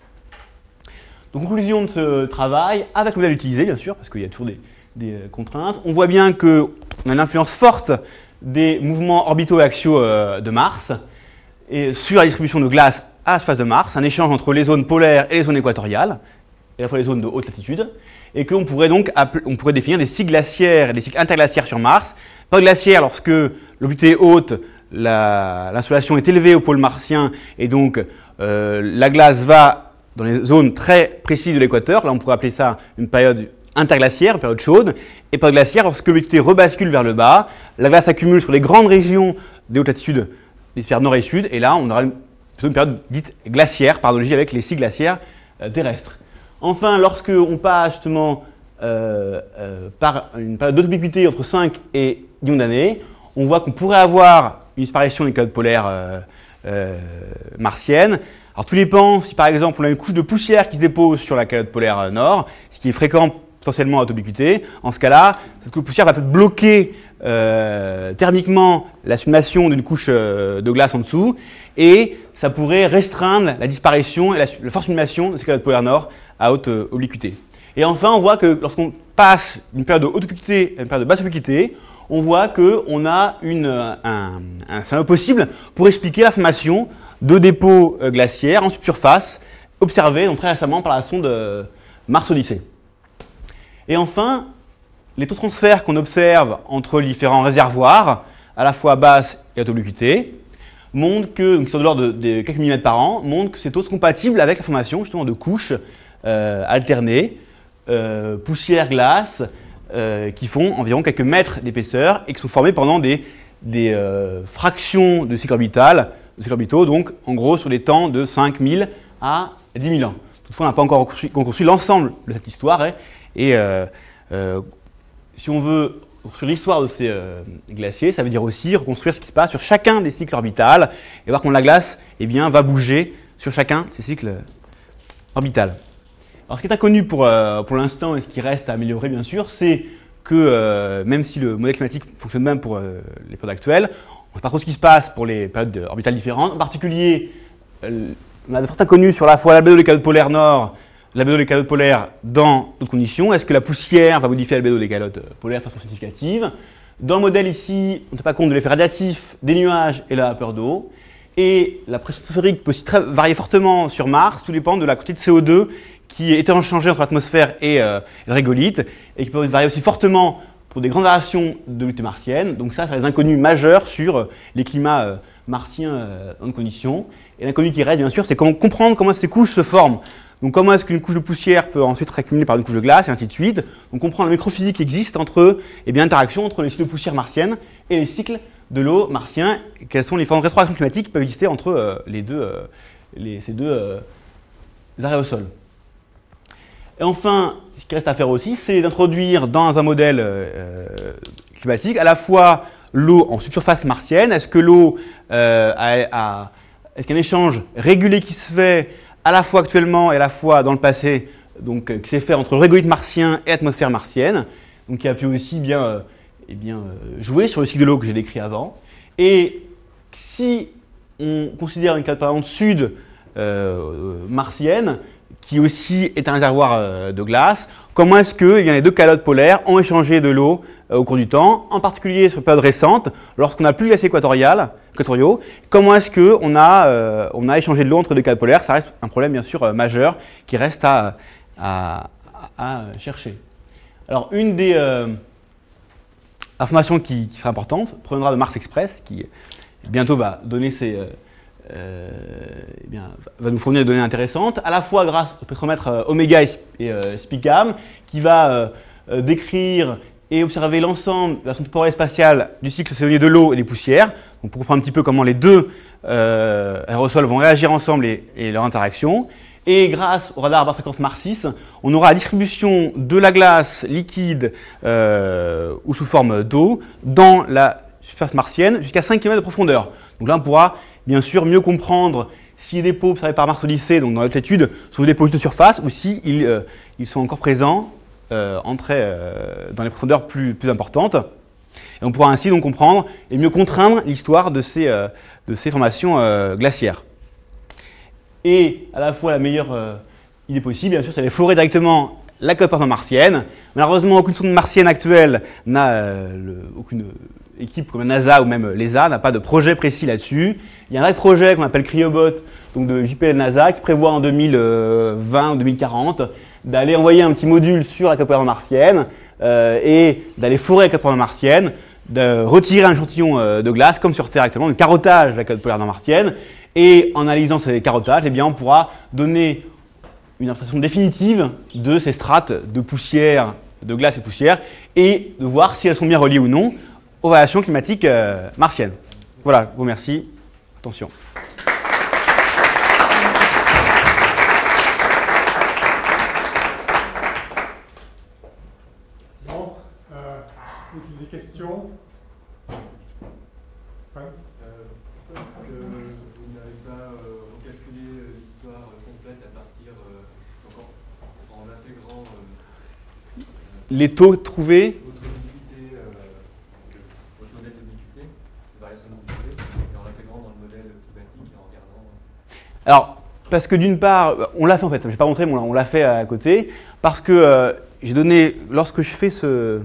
Donc, conclusion de ce travail, avec le modèle utilisé, bien sûr, parce qu'il y a toujours des, des euh, contraintes, on voit bien qu'on a une influence forte des mouvements orbitaux et axiaux euh, de Mars et sur la distribution de glace à la surface de Mars, un échange entre les zones polaires et les zones équatoriales, et à la fois les zones de haute latitude, et qu'on pourrait donc on pourrait définir des cycles glaciaires et des cycles interglaciaires sur Mars. Pas glaciaire lorsque l'obliquité est haute, l'insolation est élevée au pôle martien et donc euh, la glace va dans les zones très précises de l'équateur. Là, on pourrait appeler ça une période interglaciaire, une période chaude. Et période glaciaire lorsque l'humidité rebascule vers le bas, la glace accumule sur les grandes régions des hautes latitudes, des sphères nord et sud. Et là, on aura une, une période dite glaciaire, par analogie avec les cycles glaciaires euh, terrestres. Enfin, lorsque on passe justement euh, euh, par une période d'ubiquité entre cinq et dix millions d'années, on voit qu'on pourrait avoir une disparition des calottes polaires euh, euh, martiennes. Alors tout dépend si par exemple on a une couche de poussière qui se dépose sur la calotte polaire nord, ce qui est fréquent potentiellement à haute ubiquité. En ce cas-là, cette couche de poussière va peut-être bloquer euh, thermiquement la sublimation d'une couche euh, de glace en dessous et ça pourrait restreindre la disparition et la, la forte sublimation de ces calottes polaires nord à haute euh, obliquité. Et enfin, on voit que lorsqu'on passe d'une période de haute ubiquité à une période de basse ubiquité, on voit qu'on a une, un, un scénario possible pour expliquer la formation de dépôts euh, glaciaires en subsurface observés donc, très récemment par la sonde euh, Mars Odyssey. Et enfin, les taux de transfert qu'on observe entre les différents réservoirs, à la fois basse et haute obliquité, montrent que, donc, qui sont de l'ordre de, de quelques millimètres par an, montrent que ces taux sont compatibles avec la formation justement de couches euh, alternées, euh, poussière-glace, Euh, qui font environ quelques mètres d'épaisseur et qui sont formés pendant des, des euh, fractions de cycles orbital, de cycles orbitaux, donc en gros sur des temps de cinq mille à dix mille ans. Toutefois, on n'a pas encore reconstruit l'ensemble de cette histoire hein, et euh, euh, si on veut reconstruire l'histoire de ces euh, glaciers, ça veut dire aussi reconstruire ce qui se passe sur chacun des cycles orbitales et voir comment la glace eh bien, va bouger sur chacun de ces cycles orbitales. Alors, ce qui est inconnu pour, euh, pour l'instant et ce qui reste à améliorer, bien sûr, c'est que euh, même si le modèle climatique fonctionne même pour euh, les périodes actuelles, on ne sait pas trop ce qui se passe pour les périodes orbitales différentes. En particulier, euh, on a de fortes inconnues sur la fois l'albédo des calottes polaires nord, l'albédo des calottes polaires dans d'autres conditions. Est-ce que la poussière va modifier l'albédo des calottes polaires de façon significative? Dans le modèle ici, on ne tient pas compte de l'effet radiatif des nuages et la vapeur d'eau. Et la pression atmosphérique peut aussi très, varier fortement sur Mars, tout dépend de la quantité de C O deux qui est interchangée entre l'atmosphère et euh, le régolithe, et qui peut varier aussi fortement pour des grandes variations de l'humidité martienne. Donc ça, c'est les inconnus majeurs sur euh, les climats euh, martiens euh, dans nos conditions. Et l'inconnu qui reste, bien sûr, c'est comment comprendre comment ces couches se forment. Donc comment est-ce qu'une couche de poussière peut ensuite être accumulée par une couche de glace, et ainsi de suite. Donc comprendre la microphysique qui existe entre, eh bien, l'interaction entre les cycles de poussière martienne et les cycles de l'eau martien, et quelles sont les différentes rétroactions climatiques qui peuvent exister entre euh, les deux, euh, les, ces deux euh, aréosols. Et enfin, ce qui reste à faire aussi, c'est d'introduire dans un modèle euh, climatique à la fois l'eau en subsurface martienne. Est-ce que l'eau euh, a, a est-ce qu'il y a un échange régulé qui se fait à la fois actuellement et à la fois dans le passé, donc euh, qui s'est fait entre le régolithe martien et l'atmosphère martienne, donc qui a pu aussi bien, euh, eh bien euh, jouer sur le cycle de l'eau que j'ai décrit avant. Et si on considère une calotte par exemple sud euh, martienne, qui aussi est un réservoir euh, de glace, comment est-ce que eh bien, les deux calottes polaires ont échangé de l'eau euh, au cours du temps, en particulier sur une période récente, lorsqu'on n'a plus les glaciers équatoriaux, comment est-ce qu'on a, euh, on a échangé de l'eau entre deux calottes polaires? Ça reste un problème bien sûr euh, majeur qui reste à, à, à, à chercher. Alors une des euh, informations qui, qui sera importante proviendra de Mars Express, qui bientôt va donner ses... Euh, Euh, eh bien, va nous fournir des données intéressantes, à la fois grâce au spectromètre euh, Omega et, et euh, SPICAM, qui va euh, euh, décrire et observer l'ensemble de la façon temporelle et spatiale du cycle saisonnier de l'eau et des poussières, donc pour comprendre un petit peu comment les deux euh, aérosols vont réagir ensemble et, et leur interaction. Et grâce au radar basse-fréquence Mars six, on aura la distribution de la glace liquide euh, ou sous forme d'eau dans la surface martienne jusqu'à cinq kilomètres de profondeur. Donc là, on pourra bien sûr mieux comprendre si les dépôts observés par Mars Odyssey, donc dans l'altitude, sont des dépôts juste de surface ou si ils, euh, ils sont encore présents euh, entrés, euh, dans les profondeurs plus, plus importantes. Et on pourra ainsi donc comprendre et mieux contraindre l'histoire de ces, euh, de ces formations euh, glaciaires. Et à la fois la meilleure euh, idée possible, bien sûr, c'est d'aller forer directement la coque martienne. Malheureusement, aucune sonde martienne actuelle n'a, euh, aucune équipe comme la NASA ou même l'E S A n'a pas de projet précis là-dessus. Il y a un vrai projet qu'on appelle Cryobot, donc de J P L NASA, qui prévoit en deux mille vingt ou deux mille quarante d'aller envoyer un petit module sur la coque martienne euh, et d'aller forer la coque martienne, de retirer un échantillon euh, de glace, comme sur Terre actuellement, le carottage de la coque polaire martienne. Et en analysant ces carottages, eh bien, on pourra donner une interprétation définitive de ces strates de poussière, de glace et poussière, et de voir si elles sont bien reliées ou non aux variations climatiques euh, martiennes. Voilà, je vous remercie. Attention. Bon, euh, des questions? Ouais. Parce que vous n'avez pas euh, recalculé l'histoire complète à partir, euh, donc en, en intégrant euh, les taux trouvés. votre ubiquité, euh, votre modèle d'ubiquité, de variation d'ubiquité, et en l'intégrant dans le modèle climatique et en regardant. Euh... Alors, parce que d'une part, on l'a fait en fait, je n'ai pas montré, mais on l'a fait à côté, parce que euh, j'ai donné, lorsque je fais ce,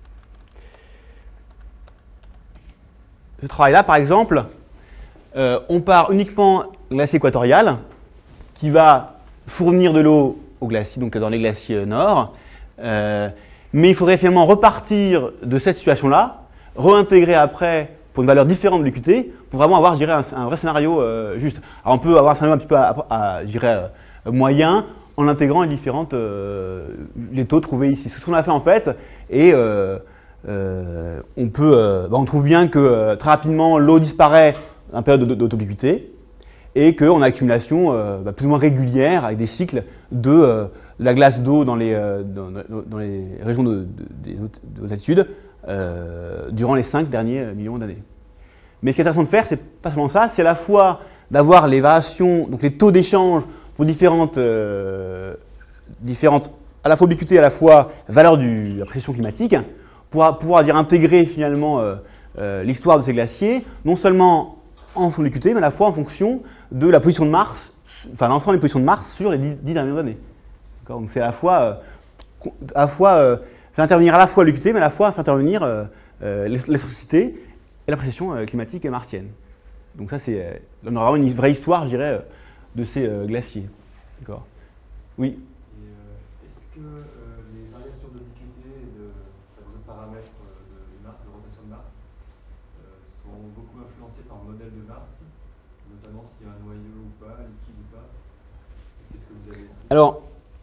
ce travail-là, par exemple, Euh, on part uniquement de glacier équatorial qui va fournir de l'eau aux glaciers, donc dans les glaciers nord. Euh, mais il faudrait finalement repartir de cette situation-là, réintégrer après pour une valeur différente de l'U Q T, pour vraiment avoir, je dirais, un, un vrai scénario euh, juste. Alors on peut avoir un scénario un petit peu, à, à, je dirais, euh, moyen en intégrant les différentes euh, les taux trouvés ici. C'est ce qu'on a fait en fait, et euh, euh, on peut, euh, bah, on trouve bien que euh, très rapidement l'eau disparaît en période d'autobliquité, et qu'on a accumulation euh, bah, plus ou moins régulière avec des cycles de, euh, de la glace d'eau dans, euh, dans, dans les régions de, de, de, de haute altitude euh, durant les cinq derniers millions d'années. Mais ce qui est intéressant de faire, c'est pas seulement ça, c'est à la fois d'avoir les variations, donc les taux d'échange pour différentes, euh, différentes, à la fois ubiquité et à la fois valeur de la pression climatique, pour pouvoir dire intégrer finalement euh, euh, l'histoire de ces glaciers, non seulement en fonction de l'U Q T, mais à la fois en fonction de la position de Mars, enfin l'ensemble des positions de Mars sur les dix dernières années. Donc c'est à la fois, euh, à la fois euh, faire intervenir à la fois l'U Q T, mais à la fois faire intervenir euh, euh, l'électricité et la pression euh, climatique martienne. Donc ça, c'est, euh, on aura vraiment une vraie histoire, je dirais, euh, de ces euh, glaciers. D'accord. Oui. Et euh, est-ce que euh, les variations de l'U Q T et de, enfin, d'autres paramètres de Mars, de rotation de Mars, sont beaucoup influencés par le modèle de Mars, notamment s'il y a un noyau ou pas, liquide ou pas. Qu'est-ce que vous avez? Alors,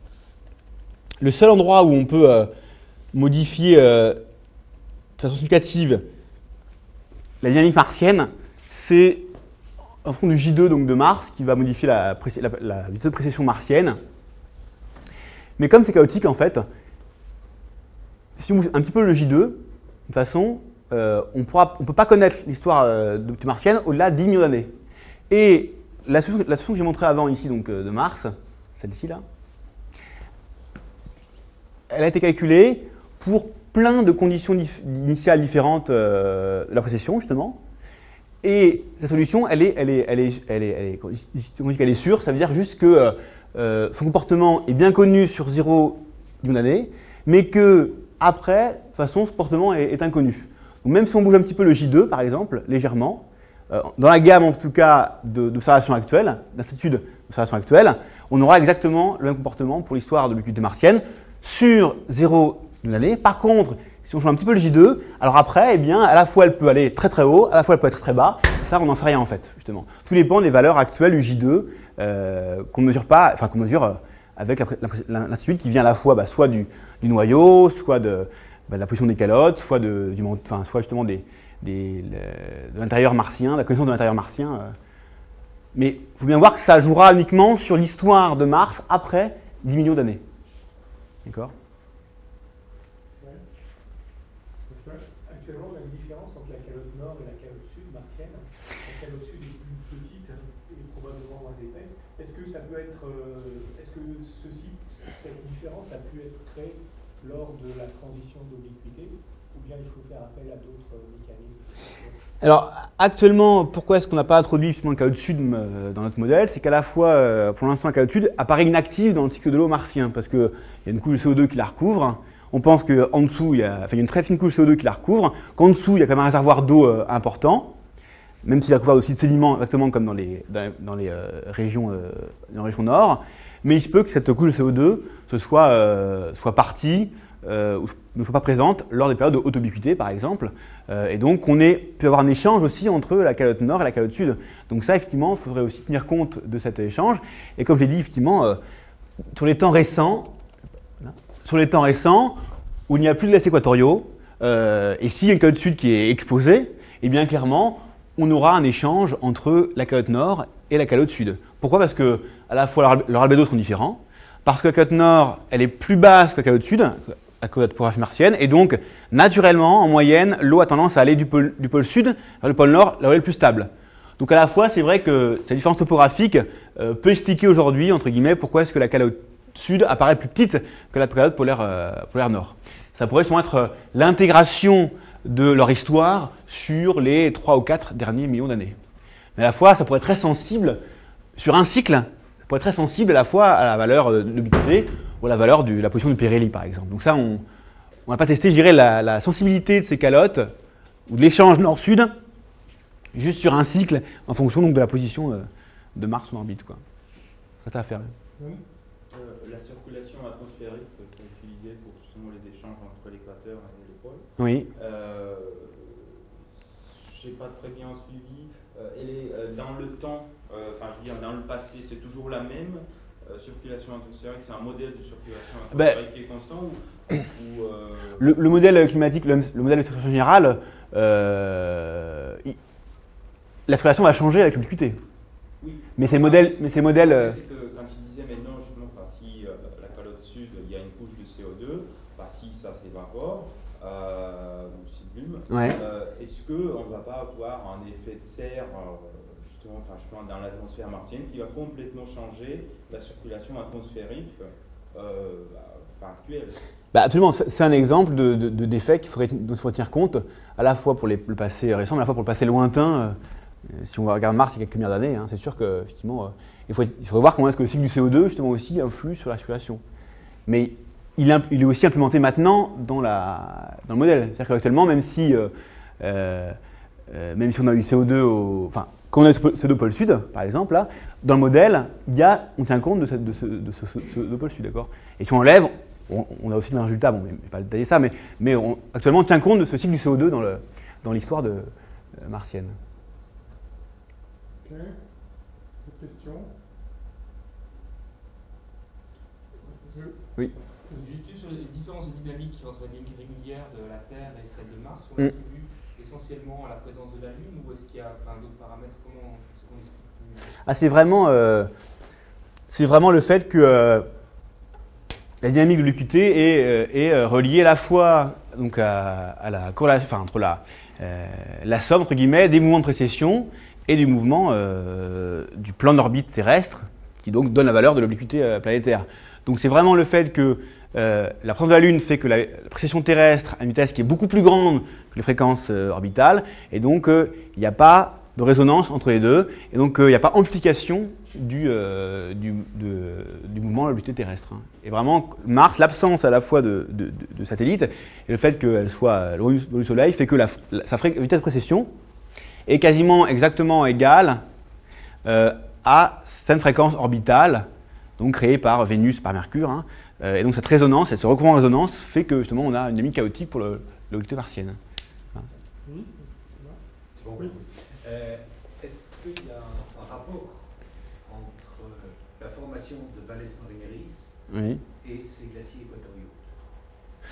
le seul endroit où on peut euh, modifier euh, de façon significative la dynamique martienne, c'est en fond du J deux donc de Mars qui va modifier la, la, la vitesse de précession martienne. Mais comme c'est chaotique en fait, si on bouge un petit peu le J deux, de toute façon, Euh, on ne peut pas connaître l'histoire euh, de martienne au-delà de dix millions d'années. Et la solution, la solution que j'ai montrée avant ici, donc euh, de Mars, celle-ci là, elle a été calculée pour plein de conditions dif initiales différentes euh, de la précession, justement. Et cette solution, elle est, elle est, elle est, elle est, elle est, on dit qu'elle est sûre, ça veut dire juste que euh, son comportement est bien connu sur zéro million d'années, mais que après, de toute façon, ce comportement est, est inconnu. Donc même si on bouge un petit peu le J deux, par exemple, légèrement, euh, dans la gamme en tout cas d'observations actuelles, d'instituts d'observation actuelles, on aura exactement le même comportement pour l'histoire de l'U Q T martienne sur zéro d'une année. Par contre, si on change un petit peu le J deux, alors après, eh bien, à la fois elle peut aller très très haut, à la fois elle peut être très très bas. Ça, on n'en sait rien en fait, justement. Tout dépend des valeurs actuelles du J deux euh, qu'on ne mesure pas, enfin qu'on mesure euh, avec l'institut qui vient à la fois bah, soit du, du noyau, soit de bah, de la position des calottes, soit, de, du, enfin, soit justement des, des, le, de l'intérieur martien, de la connaissance de l'intérieur martien. Euh. Mais il faut bien voir que ça jouera uniquement sur l'histoire de Mars après dix millions d'années. D'accord ? Ouais. Parce que, actuellement, on a une différence entre la calotte nord et la calotte sud martienne. La calotte sud est plus petite et probablement moins épaisse. Est-ce que ça peut être, euh, est-ce que ceci, cette différence a pu être créée lors de la transition d'obliquité, ou bien il faut faire appel à d'autres mécanismes? Alors, actuellement, pourquoi est-ce qu'on n'a pas introduit justement le calotte sud euh, dans notre modèle? C'est qu'à la fois, euh, pour l'instant, la calotte sud apparaît inactive dans le cycle de l'eau martien, parce qu'il y a une couche de C O deux qui la recouvre. On pense qu'en dessous, il y, a, enfin, il y a une très fine couche de C O deux qui la recouvre, qu'en dessous, il y a quand même un réservoir d'eau euh, important, même s'il est recouvert aussi de sédiments, exactement comme dans les, dans, dans les, euh, régions, euh, dans les régions nord. Mais il se peut que cette couche de C O deux ce soit, euh, soit partie, euh, ou ne soit pas présente lors des périodes de haute ubiquité, par exemple. Euh, et donc, on est, peut avoir un échange aussi entre la calotte nord et la calotte sud. Donc ça, effectivement, il faudrait aussi tenir compte de cet échange. Et comme je l'ai dit, effectivement, euh, sur les temps récents, sur les temps récents, où il n'y a plus de glaces équatoriaux, euh, et s'il y a une calotte sud qui est exposée, eh bien clairement, on aura un échange entre la calotte nord et la calotte sud. Pourquoi? Parce que à la fois leurs albédos sont différents, parce que la calotte nord, elle est plus basse que la calotte sud, à cause de la topographie martienne, et donc, naturellement, en moyenne, l'eau a tendance à aller du pôle, du pôle sud vers le pôle nord, là où elle est le plus stable. Donc à la fois, c'est vrai que cette différence topographique euh, peut expliquer aujourd'hui, entre guillemets, pourquoi est-ce que la calotte sud apparaît plus petite que la calotte polaire, euh, polaire nord. Ça pourrait justement être euh, l'intégration de leur histoire sur les trois ou quatre derniers millions d'années. Mais à la fois, ça pourrait être très sensible sur un cycle, ça pourrait être très sensible à la fois à la valeur de l'ubiquité ou à la valeur de la position du Pirelli, par exemple. Donc ça, on n'a pas testé, je dirais, la, la sensibilité de ces calottes ou de l'échange nord-sud juste sur un cycle en fonction donc, de la position de, de Mars en orbite, quoi. Ça à faire. Oui. Euh, la circulation atmosphérique qui est utilisée pour justement les échanges entre l'équateur et le pôle. Oui. Euh, je n'ai pas très bien suivi. Euh, elle est euh, dans le temps, euh, enfin je veux dire dans le passé, c'est toujours la même euh, circulation atmosphérique. C'est un modèle de circulation atmosphérique ben, qui est constant ou, ou euh... le, le modèle climatique, le, le modèle de circulation générale, euh, il, la circulation va changer avec l'ubiquité. Oui. Mais ces modèles, mais ces modèles. Euh... C'est que quand tu disais maintenant justement, enfin, si euh, la calotte sud, il y a une couche de C O deux, enfin, si ça s'évapore euh, ou s'illume, Ouais. euh, est-ce qu'on ne va pas avoir un effet de serre euh, justement, enfin, justement dans l'atmosphère martienne qui va complètement changer la circulation atmosphérique euh, enfin, actuelle? Bah absolument, c'est un exemple de, de, de d'effet qu'il faudrait, dont il faut tenir compte à la fois pour les, le passé récent, mais à la fois pour le passé lointain. Euh, Si on regarde Mars il y a quelques milliards d'années, hein, c'est sûr qu'effectivement, euh, il, faut, il faudrait voir comment est-ce que le cycle du C O deux justement aussi influe sur la circulation. Mais il, il est aussi implémenté maintenant dans, la, dans le modèle. C'est-à-dire qu'actuellement, même si, euh, euh, même si on a eu C O deux, au, enfin, quand on a eu C O deux au pôle sud, par exemple, là, dans le modèle, il y a, on tient compte de, cette, de ce, de ce, ce, ce de pôle sud, d'accord. Et si on enlève, on, on a aussi le même résultat. Bon, je ne vais pas détailler ça, mais, mais on, actuellement, on tient compte de ce cycle du C O deux dans, le, dans l'histoire de, euh, martienne. Ok. Autre question? Oui. Juste sur les différences de dynamique entre les lignes régulières de la Terre et celle de Mars, on Mm. l'attribue essentiellement à la présence de la Lune ou est-ce qu'il y a enfin, d'autres paramètres? Comment est-ce qu'on explique? Ah, c'est vraiment, euh, c'est vraiment le fait que euh, la dynamique de l'ubiquité est, euh, est euh, reliée à la fois donc à, à la corrélation, enfin entre la, euh, la somme entre guillemets des mouvements de précession et du mouvement euh, du plan d'orbite terrestre qui donc donne la valeur de l'obliquité euh, planétaire. Donc c'est vraiment le fait que euh, la présence de la Lune fait que la, la précession terrestre a une vitesse qui est beaucoup plus grande que les fréquences euh, orbitales et donc euh, il n'y a pas de résonance entre les deux et donc il euh, n'y a pas amplification du, euh, du, de, du mouvement de l'obliquité terrestre. Et vraiment Mars, l'absence à la fois de, de, de, de satellites et le fait qu'elle soit loin du Soleil fait que la, la, sa vitesse de précession est quasiment exactement égale euh, à cette fréquence orbitale, donc créée par Vénus, par Mercure. Hein, euh, et donc cette résonance, cette recouvrement en résonance fait que justement on a une dynamique chaotique pour le, l'obliquité martienne. Hein. Oui. C'est bon. Oui. Euh, est-ce qu'il y a un, un rapport entre la formation de Valles Marineris Oui. et ces glaciers équatoriaux?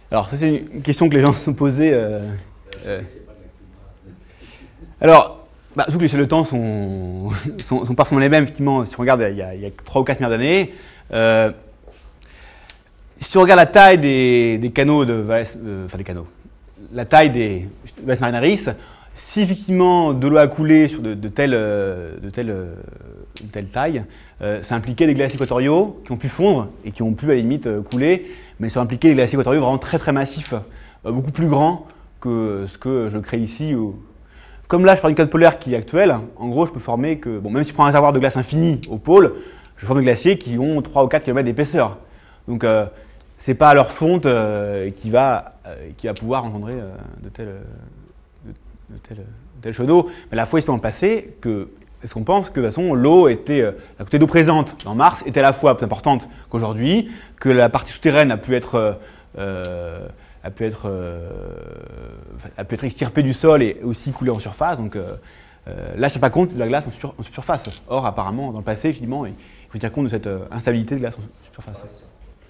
Alors, ça, c'est une question que les gens se sont posées. Euh, euh. C'est pas de la climat. Alors, bah, surtout que les échelles de temps sont, sont, sont pas forcément les mêmes, effectivement, si on regarde il y a, il y a trois ou quatre milliards d'années. Euh, si on regarde la taille des, des canaux de Valles, euh, enfin des canaux, la taille des Valles Marinaris, si effectivement de l'eau a coulé sur de, de, telle, de, telle, de telle taille, euh, ça impliquait des glaciers équatoriaux qui ont pu fondre et qui ont pu à la limite couler, mais ça impliquait des glaciers équatoriaux vraiment très très massifs, euh, beaucoup plus grands que ce que je crée ici. Où... Comme là je parle du cadre polaire qui est actuel, en gros je peux former que, bon, même si je prends un réservoir de glace infini au pôle, je forme des glaciers qui ont trois ou quatre kilomètres d'épaisseur. Donc euh, c'est pas à leur fonte euh, qui, va, euh, qui va pouvoir engendrer euh, de tels... de tel, tel cheveu d'eau. Mais la fois, il se peut en passer que, est-ce qu'on pense que de toute façon, l'eau était, euh, la quantité d'eau présente dans Mars était à la fois plus importante qu'aujourd'hui, que la partie souterraine a pu être, euh, a pu être, euh, a pu être extirpée du sol et aussi coulée en surface. Donc euh, euh, là, je ne tiens pas compte de la glace en, sur, en surface. Or, apparemment, dans le passé, finalement, il faut tenir compte de cette euh, instabilité de glace en surface. Pardon ?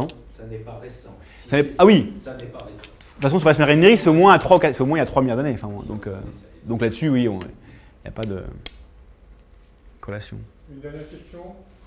Ça n'est pas récent. Si ça ah oui. Ça n'est pas récent. De toute façon, sur la Marinaris, c'est au moins à trois, c'est au moins il y a trois milliards d'années. Enfin, donc, euh, donc là-dessus, oui, il n'y a pas de collation. Une dernière question.